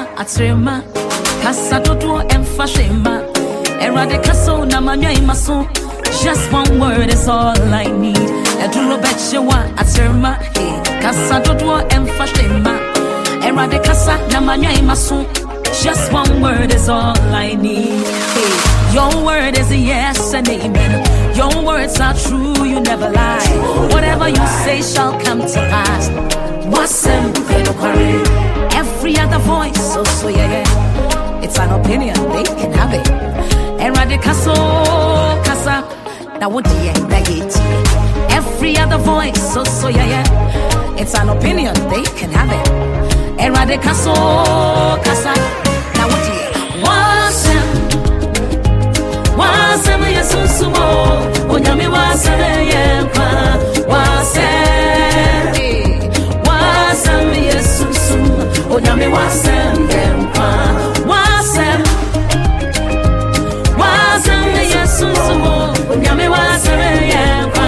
atrema kasa dodo emfa shema erade kaso na manwa imaso. Just one word is all I need. Edulo betchewa atrema kasa dodo emfa shema erade kasa na manwa imaso. Just one word is all I need. Your word is a yes and amen. Your words are true, you never lie. Whatever you say shall come to pass. Every other voice, so yeah. It's an opinion, they can have it. Eradicaso, casa, now what do you get? Every other voice, so yeah. It's an opinion, they can have it. Eradicaso, casa, now what do you? Wasem yesusumo, onyame wasem yempa, wasem yesusumo, onyame wasem yempa, wasem yesusumo, onyame wasem yempa,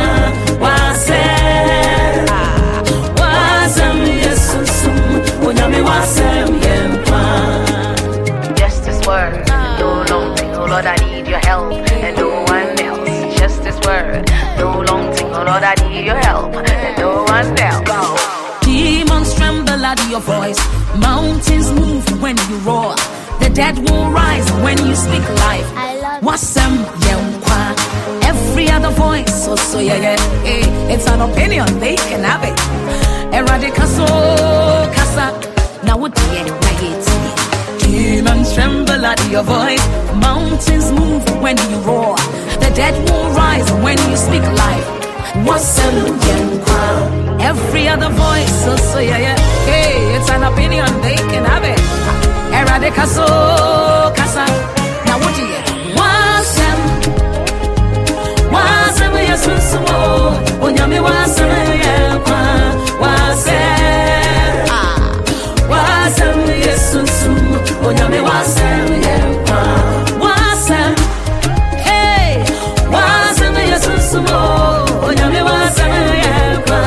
wasem yesusumo, onyame wasem yempa. Just this word, no long thing, oh Lord, I need your help and no one else. Just this word, no long thing, oh Lord, I need your help and no one else. Go. Demons tremble at your voice, mountains move when you roar, the dead will rise when you speak life. Wasem yempa, every other voice, so yeah. It's an opinion, they can have it. Eradicaso, casa, now what do you demons tremble at your voice, mountains move when you roar, the dead will rise when you speak life. Every other voice, so yeah. It's an opinion, they can have it. Eradicaso, casa, now what do you? Wasem yesusumo, onyame wasem yempa, wasem yesusumo, onyame wasem yempa, wasem yesusumo, onyame wasem yempa,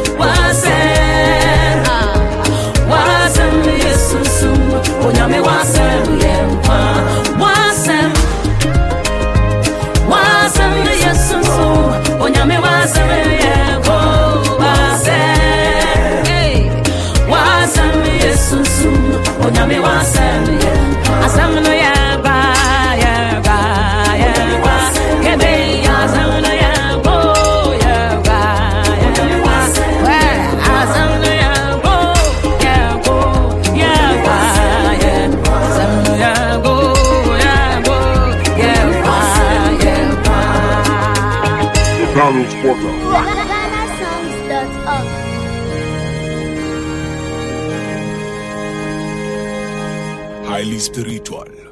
wasem yesusumo, onyame wasem yempa, wasem yesusumo, onyame wasem yempa, wasem yesusumo, onyame wasem yempa. Asam no yaba, kebe asam no yabo, asam no yabo, asam no yabo, Donald Porter. GhanaSongs.org. Highly spiritual.